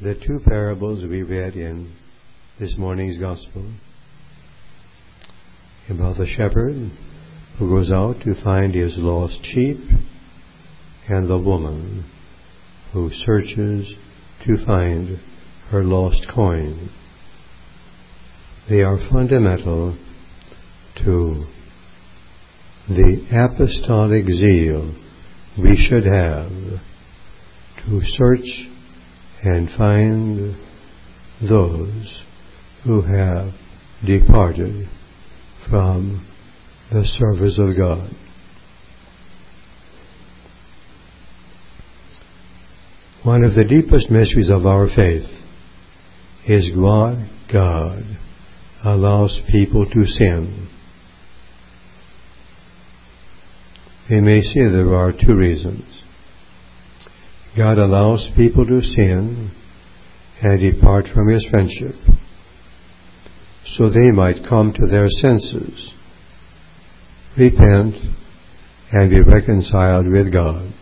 the two parables we read in this morning's Gospel about the shepherd who goes out to find his lost sheep and the woman who searches to find her lost coin. They are fundamental to the apostolic zeal we should have to search and find those who have departed from the service of God. One of the deepest mysteries of our faith is God allows people to sin. We may say there are two reasons. God allows people to sin and depart from His friendship, so they might come to their senses, repent, and be reconciled with God.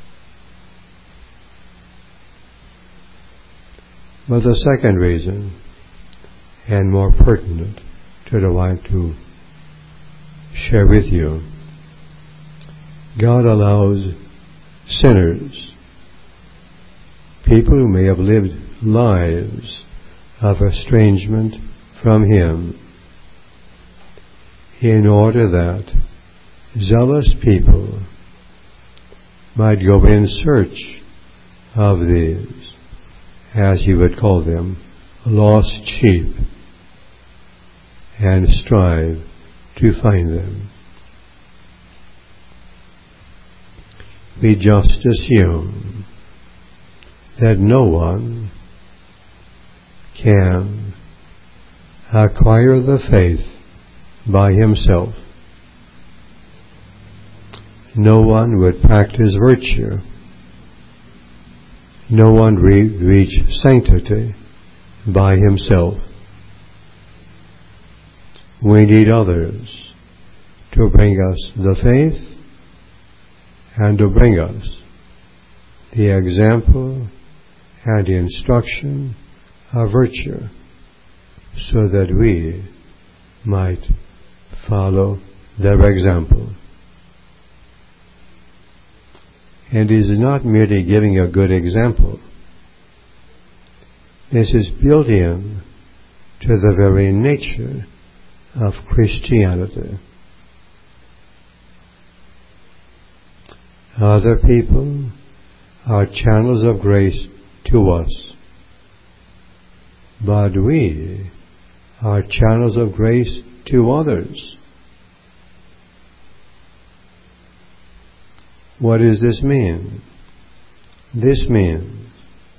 But the second reason, and more pertinent to the one to share with you, God allows sinners, people who may have lived lives of estrangement from Him, in order that zealous people might go in search of these, as He would call them, lost sheep, and strive to find them. We just assume that no one can acquire the faith by himself. No one would practice virtue. No one reach sanctity by himself. We need others to bring us the faith and to bring us the example and instruction of virtue, so that we might follow their example. And it is not merely giving a good example. This is built in to the very nature of Christianity. Other people are channels of grace to us, but we are channels of grace to others. What does this mean? This means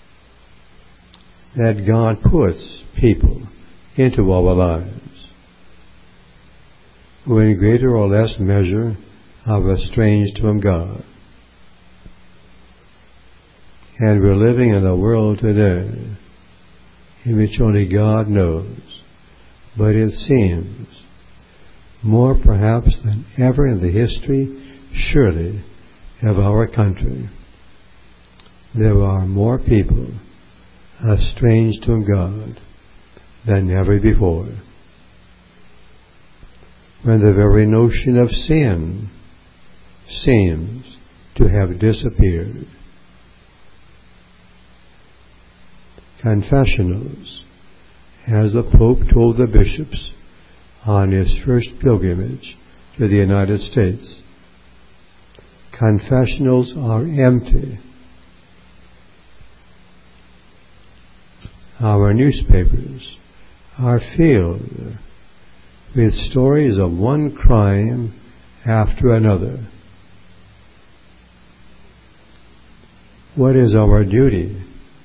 that God puts people into our lives who in greater or less measure are estranged from God. And we're living in a world today in which only God knows, but it seems more perhaps than ever in the history, surely, of our country, there are more people estranged from God than ever before. When the very notion of sin seems to have disappeared. Confessionals, as the Pope told the bishops on his first pilgrimage to the United States, confessionals are empty. Our newspapers are filled with stories of one crime after another. What is our duty?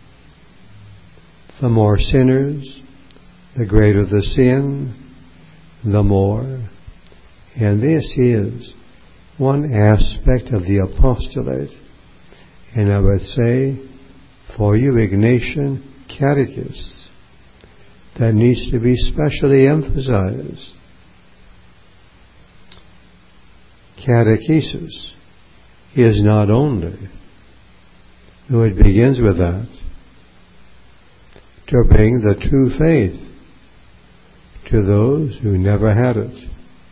The more sinners, the greater the sin, the more. And this is one aspect of the apostolate, and I would say for you Ignatian catechists, that needs to be specially emphasized. Catechesis is not only, though it begins with that, to bring the true faith to those who never had it,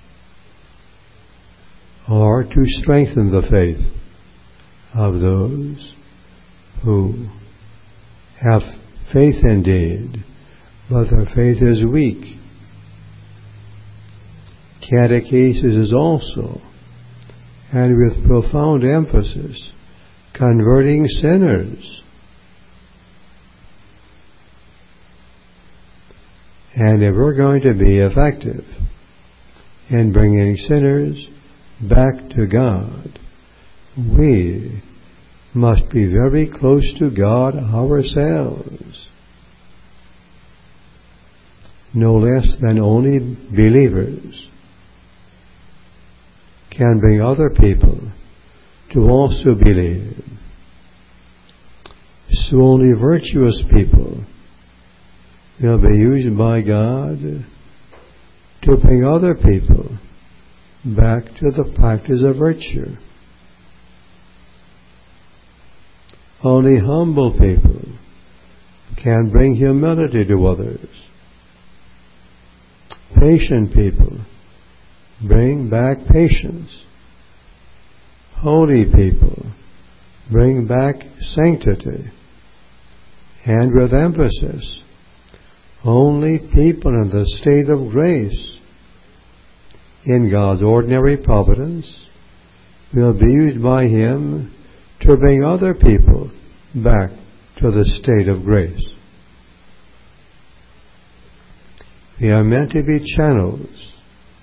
or to strengthen the faith of those who have faith indeed, but their faith is weak. Catechesis is also, and with profound emphasis, converting sinners. And if we're going to be effective in bringing sinners back to God, we must be very close to God ourselves. No less than only believers can bring other people to also believe. So only virtuous people will be used by God to bring other people back to the practice of virtue. Only humble people can bring humility to others. Patient people bring back patience. Holy people bring back sanctity. And with emphasis, only people in the state of grace, in God's ordinary providence, will be used by Him to bring other people back to the state of grace. We are meant to be channels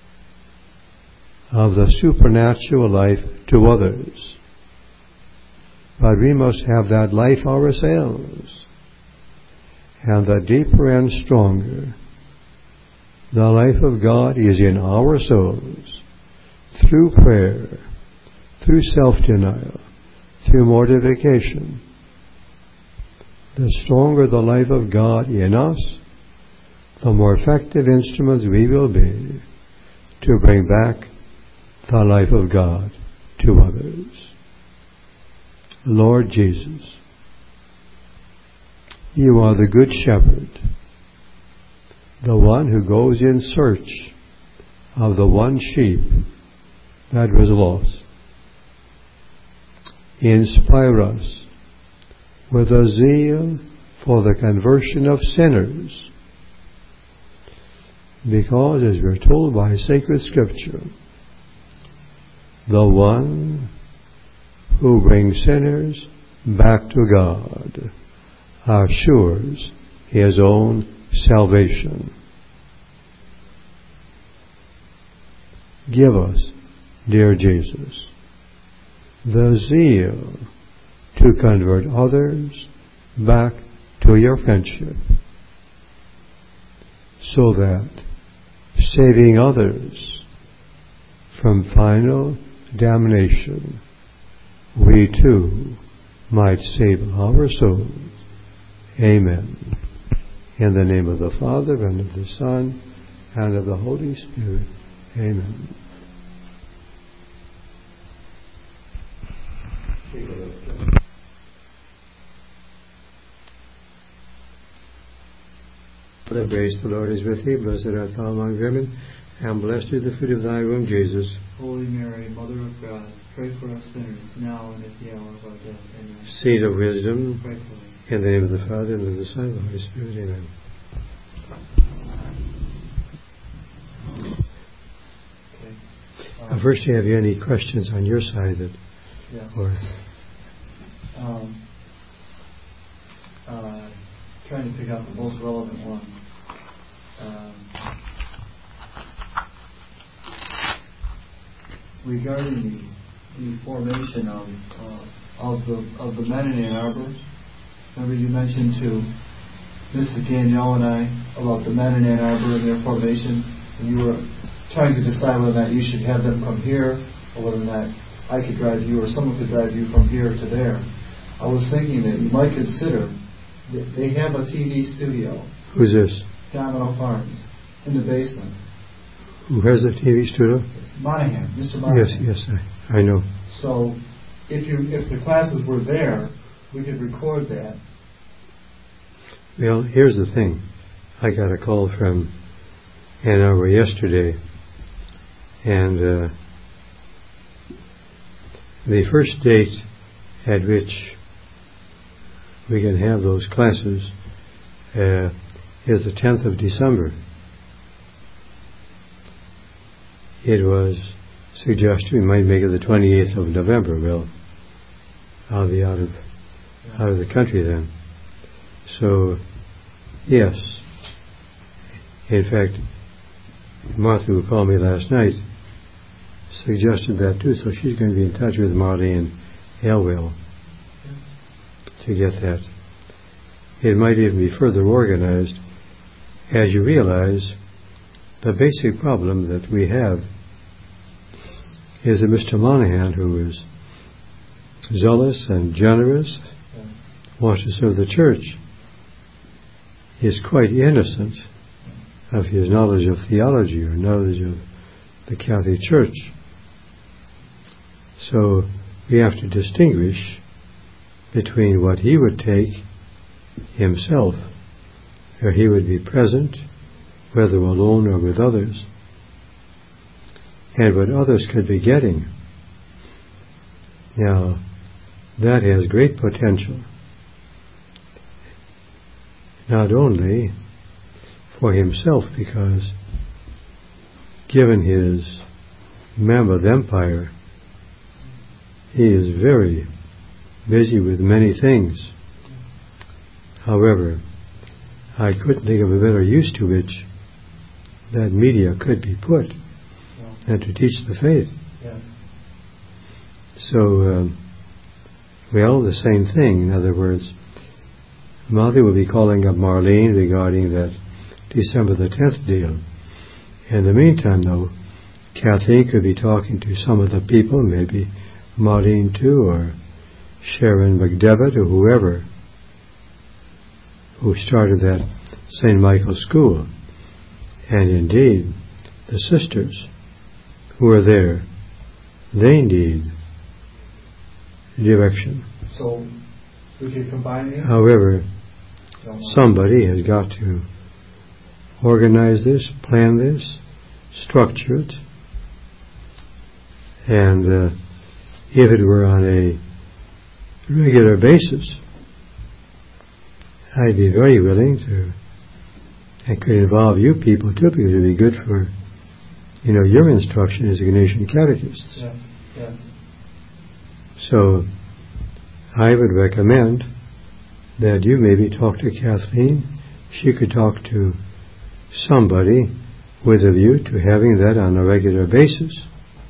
of the supernatural life to others, but we must have that life ourselves. And the deeper and stronger the life of God is in our souls, through prayer, through self-denial, through mortification, the stronger the life of God in us, the more effective instruments we will be to bring back the life of God to others. Lord Jesus, You are the Good Shepherd, the one who goes in search of the one sheep that was lost. Inspire us with a zeal for the conversion of sinners, because, as we're told by sacred Scripture, the one who brings sinners back to God assures His own salvation. Give us, dear Jesus, the zeal to convert others back to Your friendship, so that, saving others from final damnation, we too might save our souls. Amen. In the name of the Father, and of the Son, and of the Holy Spirit. Amen. The grace of the Lord is with thee. Blessed art thou among women, and blessed is the fruit of thy womb, Jesus. Holy Mary, Mother of God, pray for us sinners, now and at the hour of our death. Amen. Seed of wisdom, Pray for us. in the name of the Father, and of the Son, and of the Holy Spirit. Amen. Okay. First, do you have any questions on your side that? Yes. Or trying to pick out the most relevant one. Regarding the formation of the men in Ann Arbor, remember you mentioned to Mrs. Gagnon and I about the men in Ann Arbor and their formation, and you were trying to decide whether or not you should have them come here, or whether or not I could drive you, or someone could drive you from here to there. I was thinking that you might consider, they have a TV studio. who's this? Domino Farms, in the basement. Who has a TV studio? Monahan, Mr. Monahan. Yes, I know. So, if the classes were there, we could record that. Well, here's the thing. I got a call from Ann Arbor yesterday, and the first date at which we can have those classes is the 10th of December. It was suggested we might make it the 28th of November. Well, I'll be out of the country then. So, yes. In fact, Martha, who called me last night, suggested that too, so she's going to be in touch with Marlene Elwell to get that. It might even be further organized. As you realize, the basic problem that we have is that Mr. Monahan, who is zealous and generous, wants to serve the church, is quite innocent of his knowledge of theology or knowledge of the Catholic Church. So we have to distinguish between what he would take himself, where he would be present, whether alone or with others, and what others could be getting. Now, that has great potential, not only for himself, because given his mammoth empire, he is very busy with many things. However, I couldn't think of a better use to which that media could be put than to teach the faith. Yes. So, well, the same thing. In other words, Martha will be calling up Marlene regarding that December the 10th deal. In the meantime, though, Kathleen could be talking to some of the people, maybe Marlene too, or Sharon McDevitt, or whoever, who started that St. Michael's School. And indeed, the sisters who are there, they need direction. So we could combine it? However, somebody has got to organize this, plan this, structure it, and if it were on a regular basis, I'd be very willing to, and could involve you people too, because it would be good for, your instruction as Ignatian catechists. Yes, yes. So, I would recommend that you maybe talk to Kathleen. She could talk to somebody with a view to having that on a regular basis.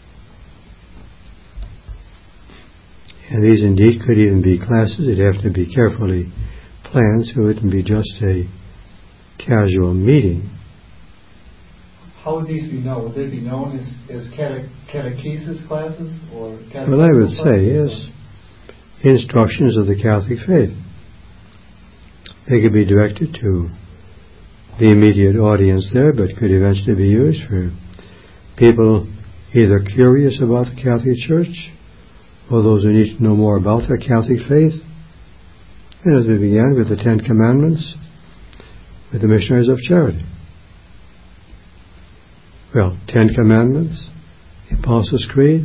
And these indeed could even be classes. It'd have to be carefully planned so it wouldn't be just a casual meeting. How would these be known? Would they be known as catechesis classes or Well, I would say, yes, instructions of the Catholic faith. They could be directed to the immediate audience there, but could eventually be used for people either curious about the Catholic Church or those who need to know more about their Catholic faith. And as we began with the 10 Commandments, with the Missionaries of Charity. Well, 10 Commandments, the Apostles' Creed.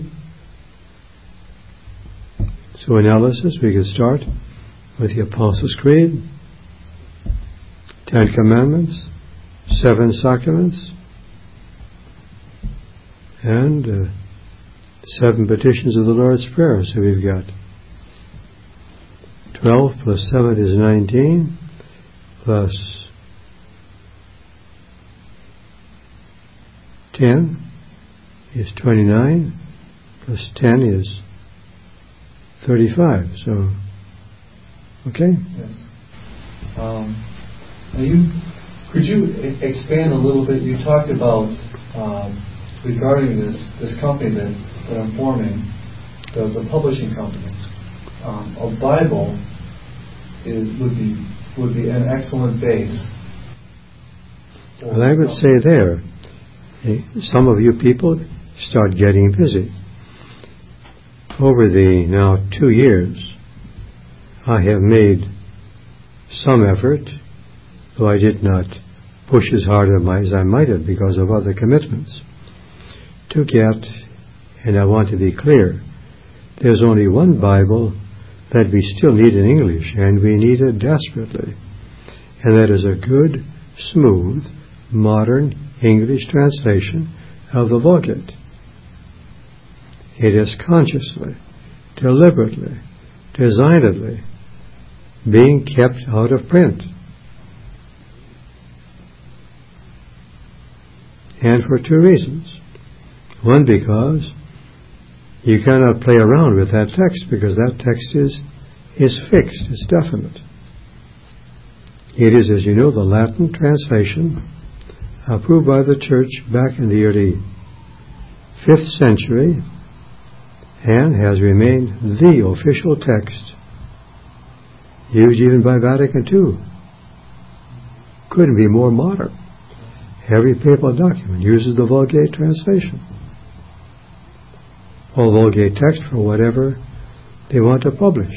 So analysis, we could start with the Apostles' Creed, 10 Commandments, 7 Sacraments, and 7 petitions of the Lord's Prayer. So we've got 12 plus 7 is 19, plus 10 is 29, plus 10 is 35. So, okay? Yes. Could you expand a little bit? You talked about regarding this company that I'm forming, the publishing company. A Bible would be an excellent base. Well, I would say there, some of you people start getting busy. Over the now 2 years, I have made some effort though I did not push as hard as I might have because of other commitments, to get, and I want to be clear, there's only one Bible that we still need in English, and we need it desperately, and that is a good, smooth, modern English translation of the Vulgate. It is consciously, deliberately, designedly being kept out of print. And for two reasons. One, because you cannot play around with that text, because that text is fixed, it's definite. It is, as you know, the Latin translation approved by the Church back in the early 5th century and has remained the official text used even by Vatican II. Couldn't be more modern. Every papal document uses the Vulgate translation. Or Vulgate text for whatever they want to publish.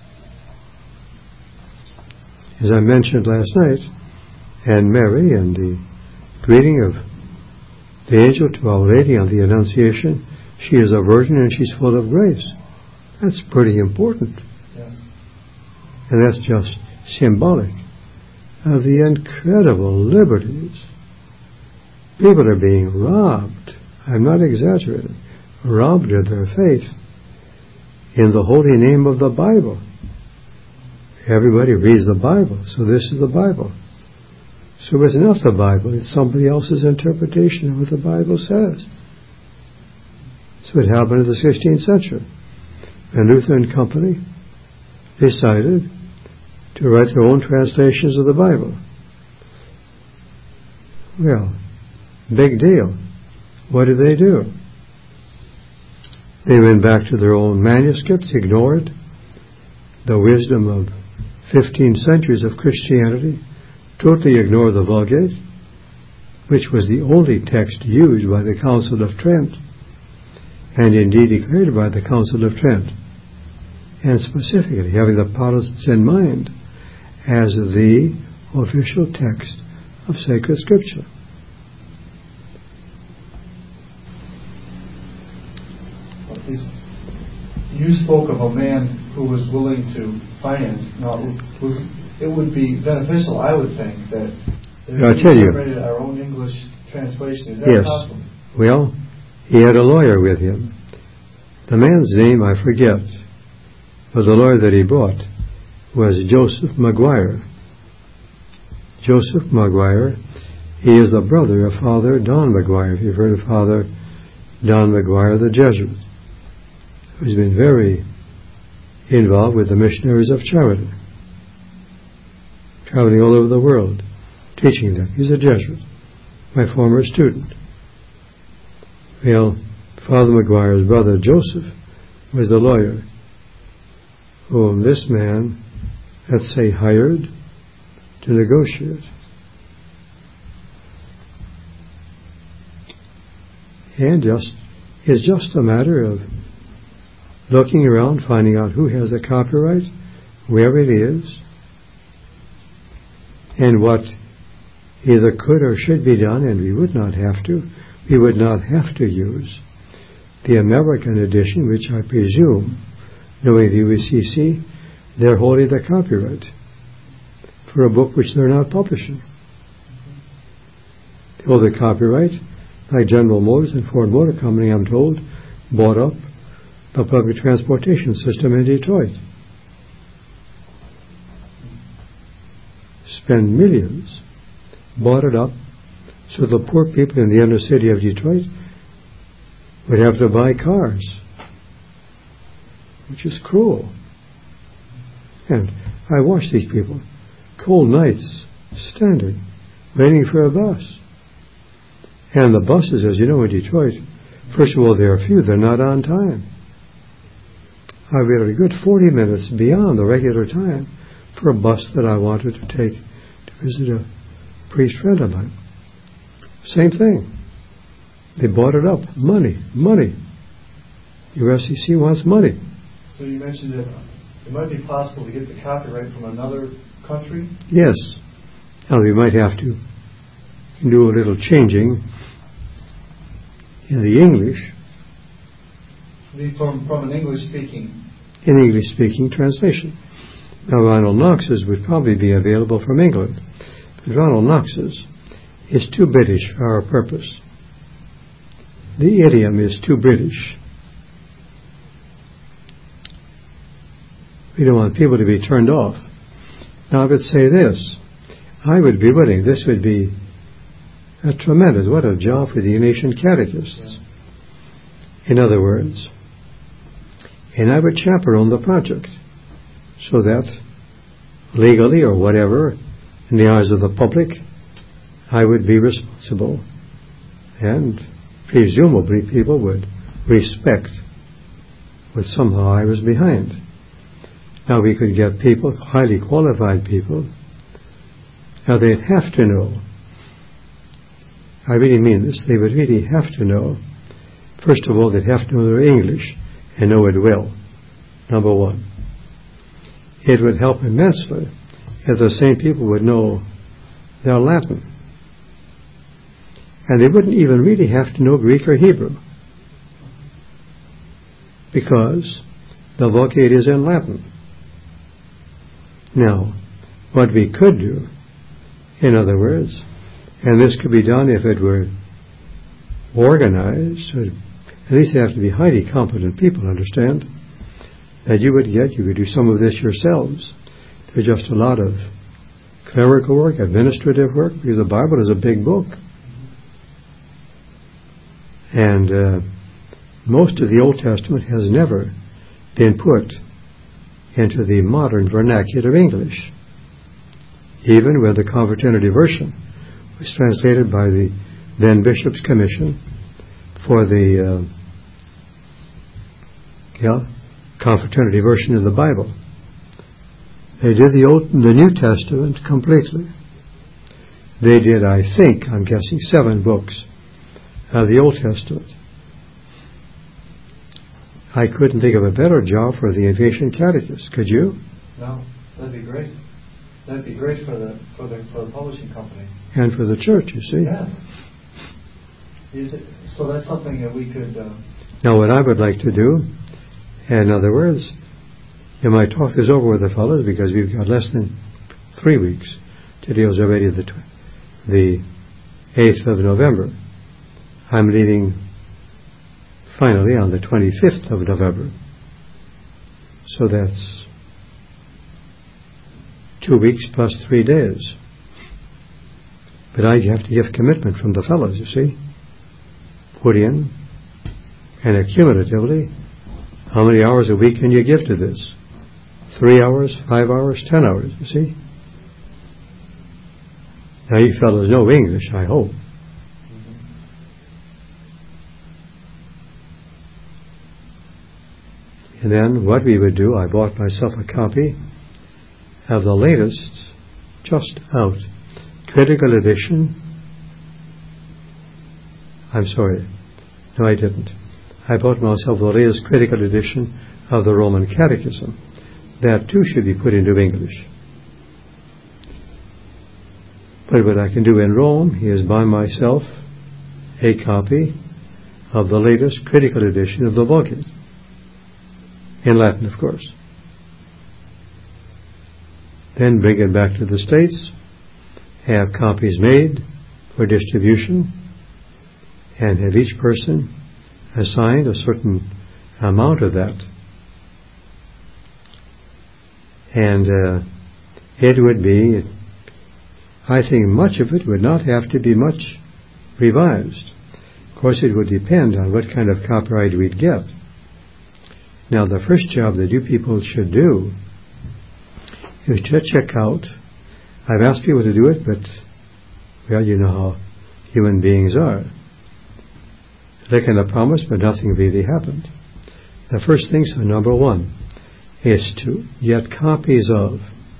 As I mentioned last night, and Mary and the greeting of the angel to Our Lady on the Annunciation, she is a virgin and she's full of grace. That's pretty important. Yes. And that's just symbolic of the incredible liberties. People are being robbed, I'm not exaggerating, robbed of their faith in the holy name of the Bible. Everybody reads the Bible, so this is the Bible. So it's not the Bible, it's somebody else's interpretation of what the Bible says. So it happened in the 16th century. And Luther and company decided to write their own translations of the Bible. Well, big deal. What did they do? They went back to their own manuscripts, ignored the wisdom of 15 centuries of Christianity, totally ignored the Vulgate, which was the only text used by the Council of Trent, and indeed declared by the Council of Trent, and specifically having the Protestants in mind as the official text of sacred Scripture. You spoke of a man who was willing to finance. Now, it would be beneficial, I would think, that I'll tell you. We our own English translation. Is that yes. possible? Well, he had a lawyer with him. The man's name I forget, but the lawyer that he brought was Joseph Maguire. Joseph Maguire, he is the brother of Father Don Maguire. If you've heard of Father Don Maguire, the Jesuit, who's been very involved with the missionaries of charity, traveling all over the world, teaching them. He's a Jesuit, my former student. Well, Father Maguire's brother Joseph was the lawyer whom this man, let's say, hired to negotiate. And it's just a matter of looking around, finding out who has the copyright, where it is, and what either could or should be done, and we would not have to. We would not have to use the American edition, which I presume, knowing the UCC, they're holding the copyright for a book which they're not publishing. They hold the copyright, like General Motors and Ford Motor Company, I'm told, bought up the public transportation system in Detroit. Spent millions, bought it up, so the poor people in the inner city of Detroit would have to buy cars, which is cruel. And I watch these people, cold nights, standing, waiting for a bus. And the buses, as you know, in Detroit, first of all, there are few, they're not on time. I waited a good 40 minutes beyond the regular time for a bus that I wanted to take to visit a priest friend of mine. Same thing. They bought it up. Money. USCC wants money. So you mentioned that it might be possible to get the copyright from another country? Yes. Now we might have to do a little changing in the English. From an English-speaking. In English-speaking translation. Now Ronald Knox's would probably be available from England. But Ronald Knox's is too British for our purpose. The idiom is too British. We don't want people to be turned off. Now I would say this. I would be willing. This would be a tremendous, what a job for the Nation Catechists. In other words, and I would chaperone the project so that legally or whatever, in the eyes of the public, I would be responsible, and presumably people would respect what somehow I was behind. Now we could get people, highly qualified people. Now they'd have to know, I really mean this, they would really have to know, first of all, they'd have to know their English and know it well, number one. It would help immensely if the same people would know their Latin. And they wouldn't even really have to know Greek or Hebrew, because the Vulgate is in Latin. Now, what we could do, in other words, and this could be done if it were organized, so at least they have to be highly competent people, understand, that you could do some of this yourselves. There's just a lot of clerical work, administrative work, because the Bible is a big book. And most of the Old Testament has never been put into the modern vernacular English. Even when the Confraternity Version was translated by the then Bishop's Commission for the Confraternity Version of the Bible. They did the New Testament completely. They did, I think, I'm guessing, 7 books of the Old Testament. I couldn't think of a better job for the Aviation Catechist. Could you? No, that'd be great. That'd be great for the publishing company. And for the church, you see. Yes. So that's something that we could... Now what I would like to do, in other words, you might talk this over with the fellows, because we've got less than 3 weeks. Today is already the 8th of November. I'm leaving finally on the 25th of November. So that's 2 weeks plus 3 days. But I have to give commitment from the fellows, you see. Put in, and accumulatively, how many hours a week can you give to this? 3 hours, 5 hours, 10 hours, you see. Now you fellows know English, I hope. And then what we would do, I bought myself a copy of the latest, just out, critical edition. I'm sorry. No, I didn't. I bought myself the latest critical edition of the Roman Catechism. That too should be put into English. But what I can do in Rome is buy myself a copy of the latest critical edition of the Vulgate. In Latin, of course. Then bring it back to the States, have copies made for distribution, and have each person assigned a certain amount of that. And it would be, I think much of it would not have to be much revised. Of course, it would depend on what kind of copyright we'd get. Now, the first job that you people should do is to check out. I've asked people to do it, but, well, you know how human beings are. They can have promised, but nothing really happened. The first thing, so number one, is to get copies of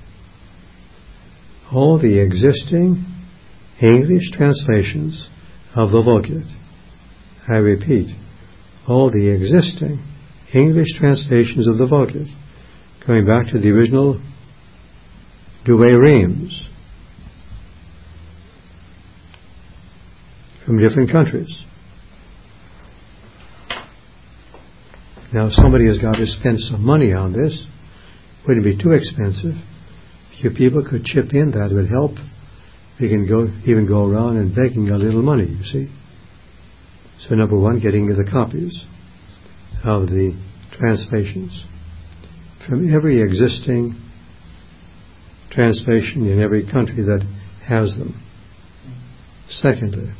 all the existing English translations of the Vulgate. I repeat, all the existing English translations of the Vulgate, going back to the original Douay-Rheims. from different countries. Now, if somebody has got to spend some money on this, wouldn't be too expensive. A few people could chip in, that would help. We can even go around and begging a little money, you see. So number one, getting the copies of the translations from every existing translation in every country that has them. Secondly,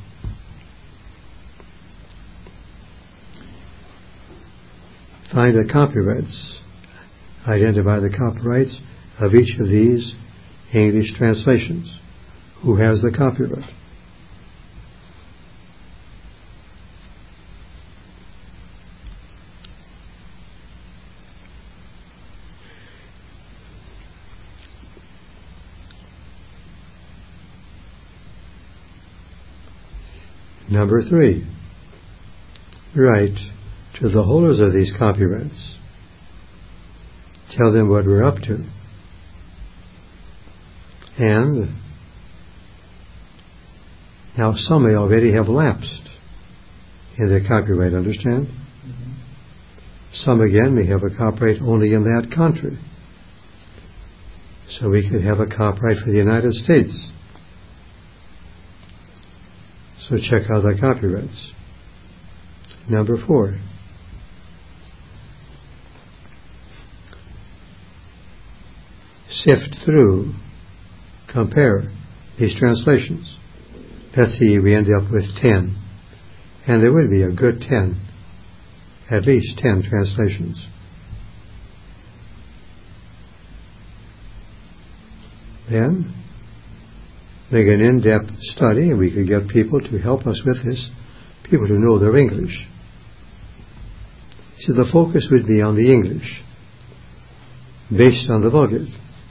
find the copyrights. Identify the copyrights of each of these English translations. Who has the copyright? Number 3, write to the holders of these copyrights. Tell them what we're up to. And now some may already have lapsed in their copyright, understand? Mm-hmm. Some again may have a copyright only in that country. So we could have a copyright for the United States. So check out the copyrights. Number 4. Sift through, compare these translations. Let's see, we end up with 10. And there would be a good 10, at least 10 translations. Then, make an in-depth study, and we could get people to help us with this, people who know their English. So the focus would be on the English, based on the Vulgate.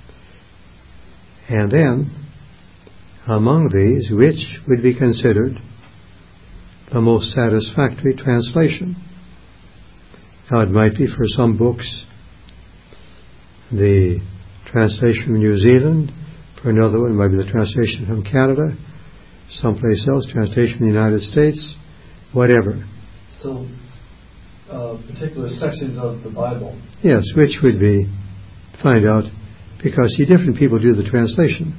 And then, among these, which would be considered the most satisfactory translation? Now, it might be for some books the translation from New Zealand, for another one it might be the translation from Canada, someplace else, translation from the United States, whatever. So, particular sections of the Bible. Yes, which would be, find out, because see, different people do the translation.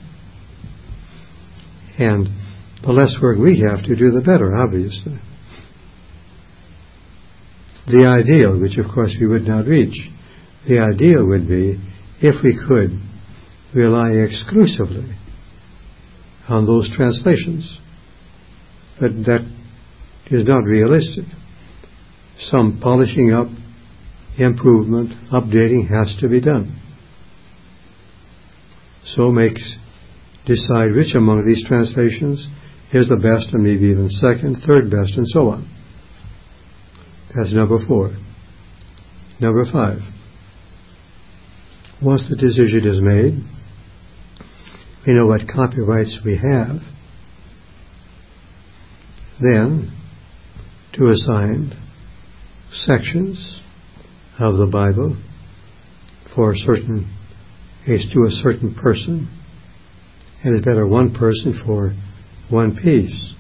And the less work we have to do, the better, obviously. The ideal, which of course we would not reach, the ideal would be if we could rely exclusively on those translations. But that is not realistic. Some polishing up, improvement, updating has to be done. So decide which among these translations is the best, and maybe even second, third best, and so on. That's number 4. Number 5. Once the decision is made, we know what copyrights we have, then to assign sections of the Bible for to a certain person, and it's better one person for one piece.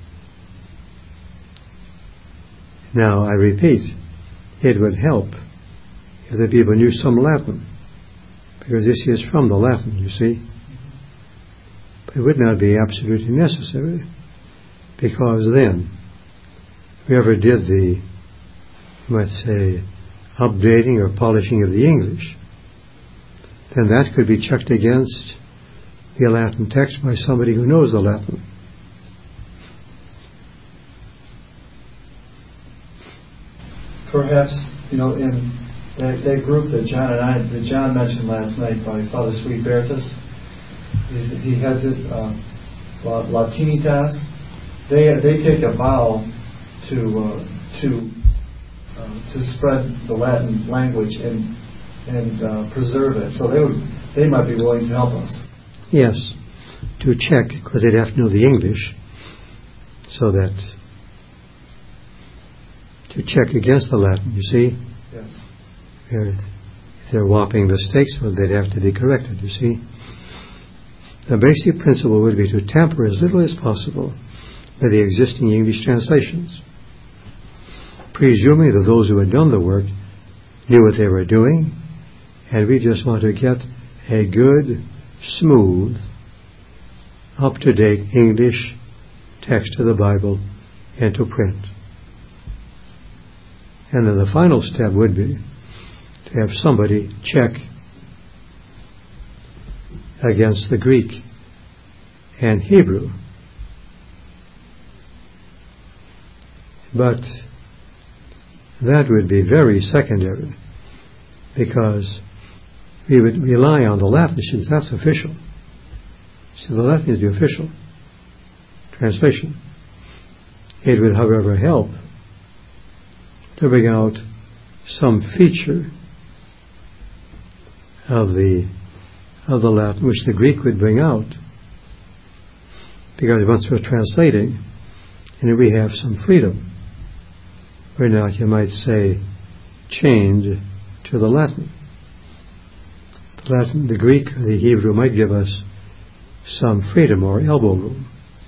Now, I repeat, it would help if the people knew some Latin, because this is from the Latin, you see. But it would not be absolutely necessary, because then, whoever did the, let's say, updating or polishing of the English, then that could be checked against the Latin text by somebody who knows the Latin. Perhaps, in that group that John mentioned last night by Father Sweet Bertus, he heads it, Latinitas. They take a vow to spread the Latin language and preserve it. So they might be willing to help us. Yes, to check, because they'd have to know the English, so that to check against the Latin, you see. Yes. If they're whopping mistakes, well, they'd have to be corrected, you see. The basic principle would be to tamper as little as possible by the existing English translations, presuming that those who had done the work knew what they were doing, and we just want to get a good, smooth, up-to-date English text of the Bible into print. And then the final step would be to have somebody check against the Greek and Hebrew. But that would be very secondary, because we would rely on the Latin, since that's official. So the Latin is the official translation. It would, however, help to bring out some feature of the Latin which the Greek would bring out, because once we're translating, and we have some freedom, we're not, you might say, chained to the Latin. The Greek or the Hebrew might give us some freedom or elbow room.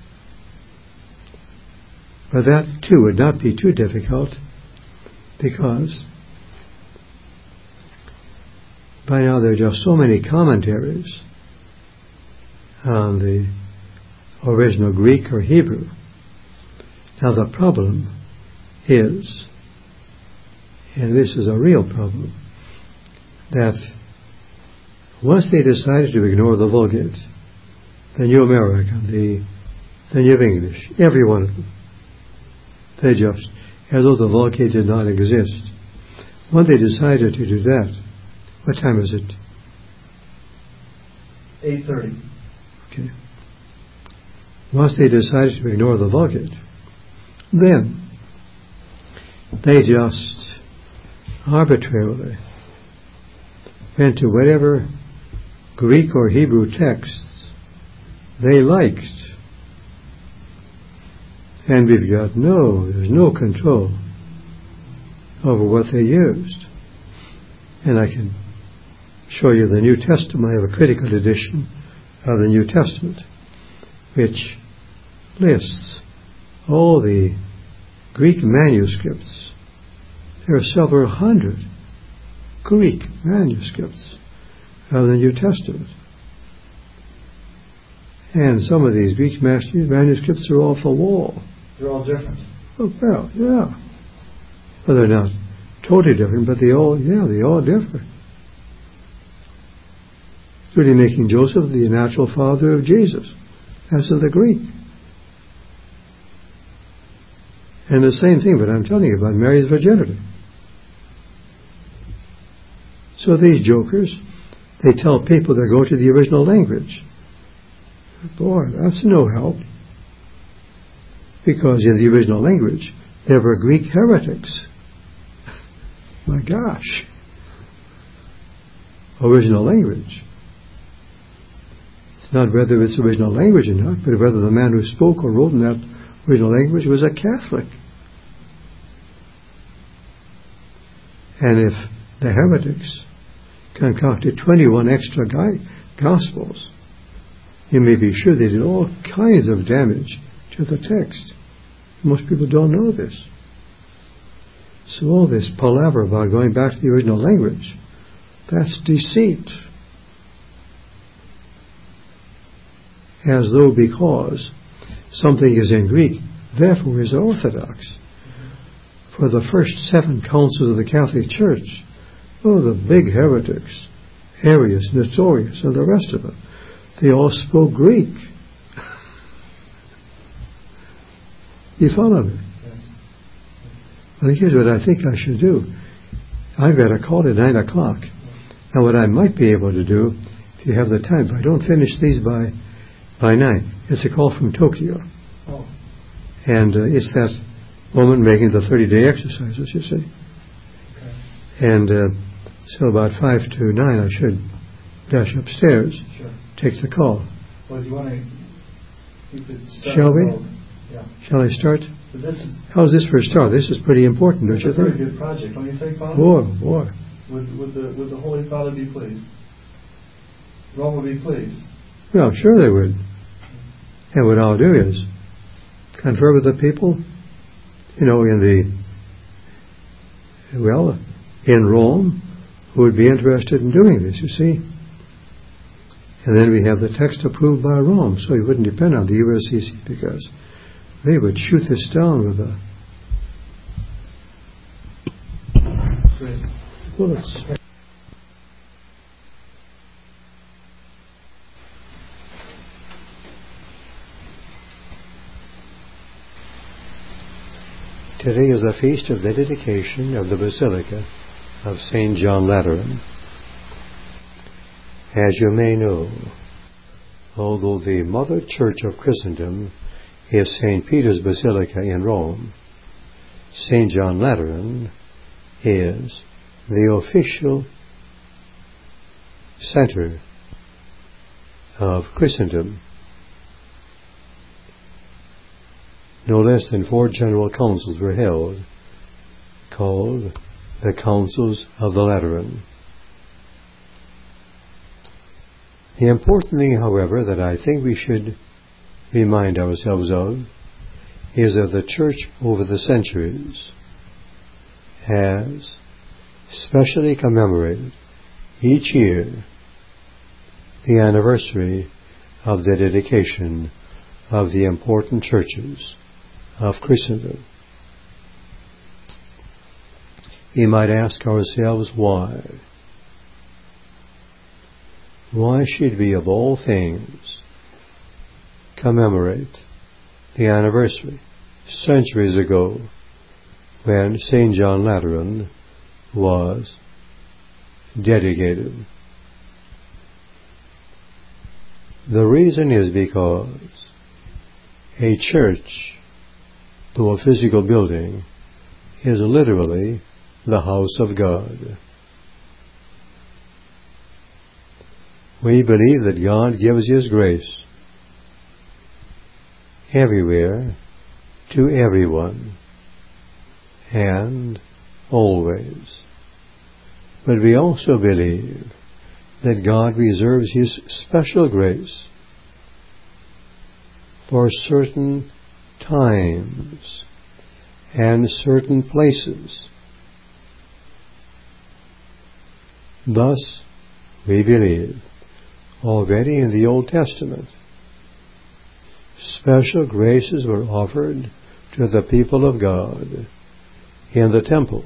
But that too would not be too difficult, because by now there are just so many commentaries on the original Greek or Hebrew. Now the problem is, and this is a real problem, that once they decided to ignore the Vulgate, the New American, the New English, every one of them, they just, as though the Vulgate did not exist. When they decided to do that, what time is it? 8:30. Okay. Once they decided to ignore the Vulgate, then they just arbitrarily went to whatever Greek or Hebrew texts they liked. And there's no control over what they used. And I can show you the New Testament. I have a critical edition of the New Testament, which lists all the Greek manuscripts. There are several hundred Greek manuscripts of the New Testament. And some of these Greek manuscripts are off the wall. They're all different. Oh, well, yeah. Well, they're not totally different, but they all differ. It's really making Joseph the natural father of Jesus. That's in the Greek. And the same thing, but I'm telling you about Mary's virginity. So these jokers, they tell people to go to the original language. Boy, that's no help. Because in the original language, there were Greek heretics. My gosh. Original language. It's not whether it's original language or not, but whether the man who spoke or wrote in that original language was a Catholic. And if the heretics concocted 21 extra Gospels, you may be sure they did all kinds of damage to the text. Most people don't know this. So all this palaver about going back to the original language, that's deceit. As though because something is in Greek, therefore is orthodox. For the first 7 councils of the Catholic Church, the big heretics, Arius, Nestorius, and the rest of them, they all spoke Greek. You follow me? Yes. Well, here's what I think I should do. I've got a call at 9 o'clock. Now, what I might be able to do, if you have the time, if I don't finish these by 9, it's a call from Tokyo. Oh. And it's that woman making the 30-day exercises, you see. Okay. And so about 5 to 9, I should dash upstairs. Sure. Take the call. Well, do you want to? You could start. Shall we? Yeah. Shall I start? How's this for a start? This is pretty important, don't you think? It's a very good project, don't you think, Father? Boy. Would the Holy Father be pleased? Rome would be pleased. Well, sure they would. And what I'll do is, confer with the people, in Rome, who would be interested in doing this, you see. And then we have the text approved by Rome, so you wouldn't depend on the USCC because they would shoot this down with bullets. Today is the feast of the dedication of the Basilica of St. John Lateran. As you may know, although the Mother Church of Christendom is St. Peter's Basilica in Rome, St. John Lateran is the official center of Christendom. No less than 4 general councils were held, called the Councils of the Lateran. The important thing, however, that I think we should remind ourselves of is that the Church over the centuries has specially commemorated each year the anniversary of the dedication of the important churches of Christendom. We might ask ourselves why. Why should we, of all things, commemorate the anniversary centuries ago when St. John Lateran was dedicated? The reason is because a church, though a physical building, is literally the house of God. We believe that God gives His grace everywhere to everyone and always. But we also believe that God reserves His special grace for certain times and certain places. Thus, we believe, already in the Old Testament, special graces were offered to the people of God in the temple.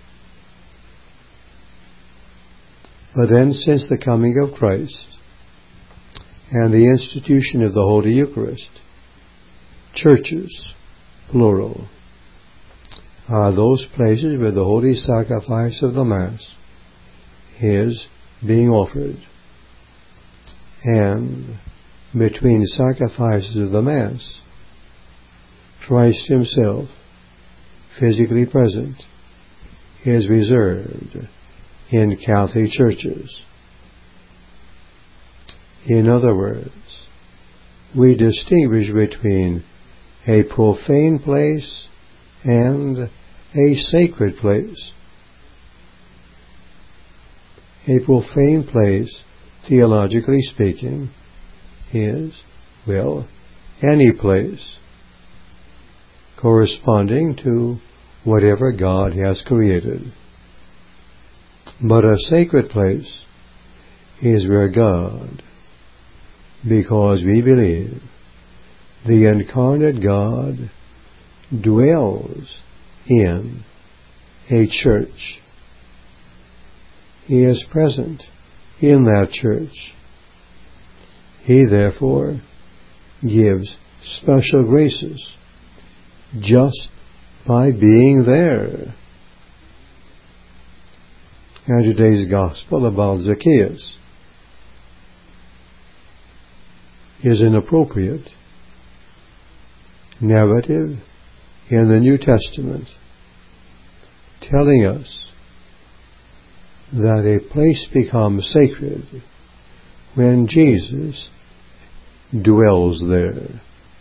But then, since the coming of Christ and the institution of the Holy Eucharist, churches, plural, are those places where the holy sacrifice of the Mass is being offered. And between sacrifices of the Mass, Christ Himself, physically present, is reserved in Catholic churches. In other words, we distinguish between a profane place and a sacred place. A profane place, theologically speaking, is, any place corresponding to whatever God has created. But a sacred place is where God, because we believe the incarnate God dwells in a church. He is present in that church. He therefore gives special graces just by being there. And today's gospel about Zacchaeus is an appropriate narrative in the New Testament telling us that a place becomes sacred when Jesus dwells there.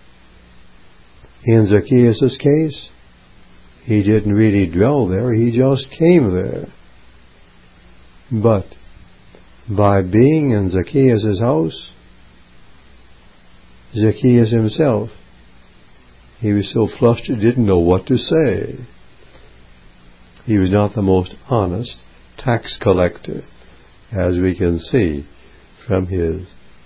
In Zacchaeus' case, he didn't really dwell there, he just came there. But by being in Zacchaeus' house, Zacchaeus himself He was so flustered, didn't know what to say. He was not the most honest tax collector, as we can see from his,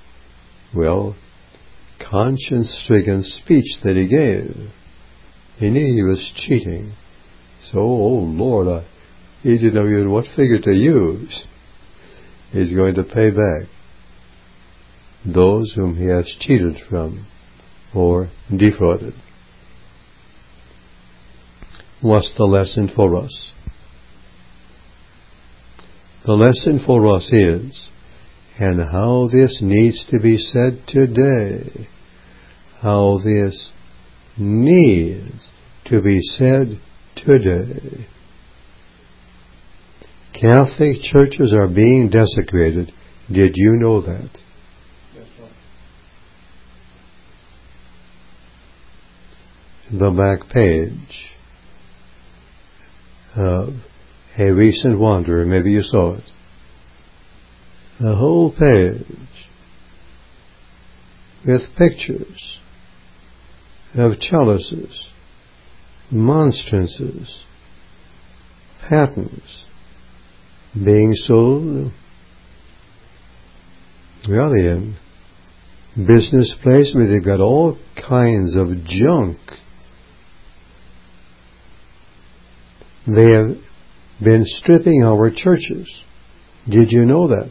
conscience-stricken speech that he gave. He knew he was cheating. So, oh Lord, he didn't know even what figure to use. He's going to pay back those whom he has cheated from or defrauded. What's the lesson for us? The lesson for us is, and how this needs to be said today, how this needs to be said today. Catholic churches are being desecrated. Did you know that? Yes, sir. The back page of a recent wanderer, maybe you saw it. The whole page with pictures of chalices, monstrances, patens being sold, really in business place where they've got all kinds of junk. They have been stripping our churches. Did you know that?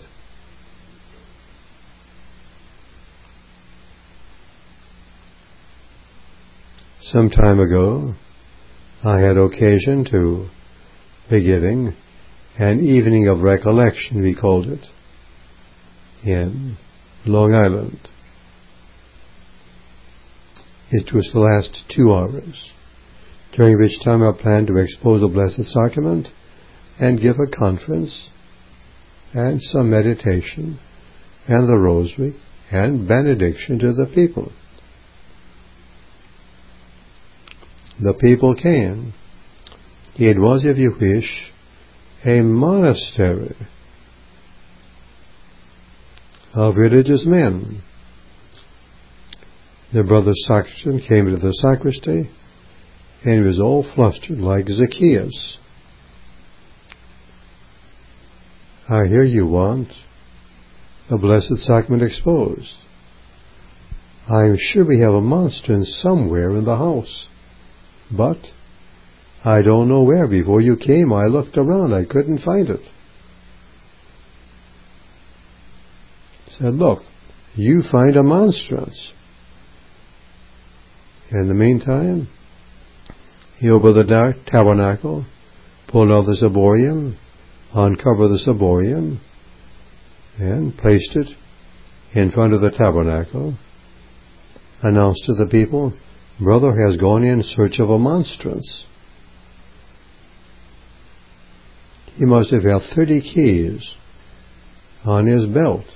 Some time ago, I had occasion to be giving an evening of recollection, we called it, in Long Island. It was the last 2 hours, during which time I planned to expose the Blessed Sacrament and give a conference and some meditation and the Rosary and benediction to the people. The people came. It was, if you wish, a monastery of religious men. The brother sacristan came to the sacristy, and he was all flustered like Zacchaeus. I hear you want the Blessed Sacrament exposed. I'm sure we have a monstrance somewhere in the house, but I don't know where. Before you came, I looked around. I couldn't find it. Said, look, you find a monstrance. In the meantime, he opened the tabernacle, pulled out the ciborium, uncovered the ciborium, and placed it in front of the tabernacle, announced to the people, brother has gone in search of a monstrance. He must have had 30 keys on his belt.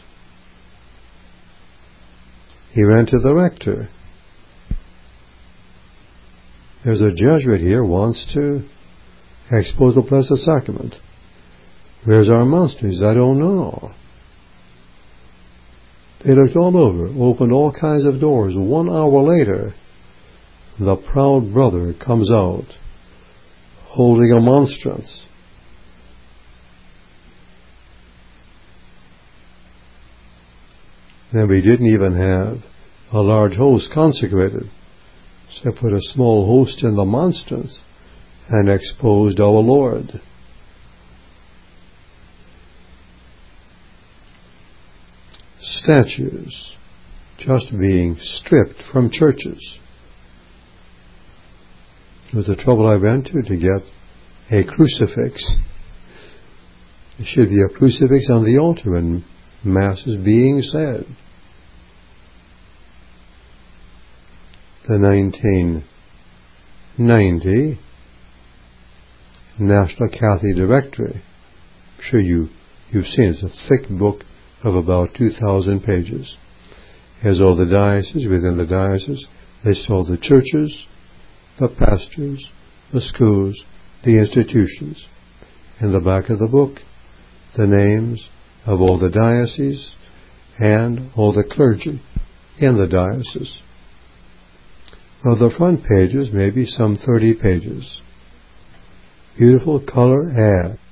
He ran to the rector. There's a Jesuit here wants to expose the Blessed Sacrament. Where's our monsters? I don't know. They looked all over, opened all kinds of doors. 1 hour later, the proud brother comes out holding a monstrance. Then we didn't even have a large host consecrated. So I put a small host in the monstrance and exposed our Lord. Statues just being stripped from churches. It was the trouble I went to get a crucifix. There should be a crucifix on the altar when Mass is being said. The 1990 National Catholic Directory. I'm sure you've seen it. It's a thick book of about 2,000 pages. It has all the dioceses. Within the diocese, lists all the churches, the pastors, the schools, the institutions. In the back of the book, the names of all the dioceses and all the clergy in the diocese. Now the front pages may be some 30 pages. Beautiful color ad.